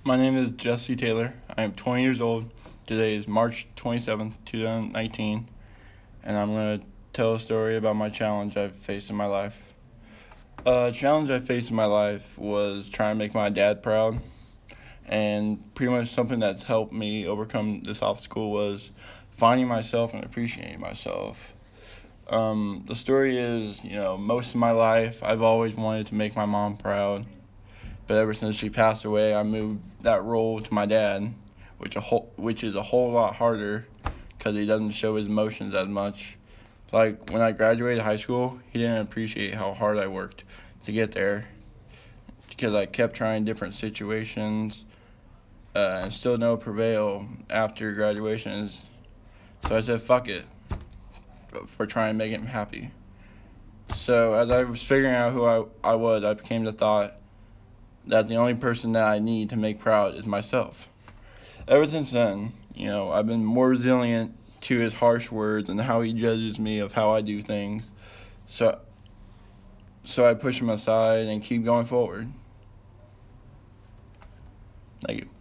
My name is Jesse Taylor. I am 20 years old. Today is March 27th, 2019, and I'm going to tell a story about my challenge I've faced in my life. A challenge I faced in my life was trying to make my dad proud, and pretty much something that's helped me overcome this obstacle was finding myself and appreciating myself. The story is, most of my life I've always wanted to make my mom proud. But ever since she passed away, I moved that role to my dad, which is a whole lot harder because he doesn't show his emotions as much. Like when I graduated high school, he didn't appreciate how hard I worked to get there because I kept trying different situations and still no prevail after graduation. So I said, fuck it, for trying to make him happy. So as I was figuring out who I was, I became the thought that the only person that I need to make proud is myself. Ever since then, I've been more resilient to his harsh words and how he judges me of how I do things. So I push him aside and keep going forward. Thank you.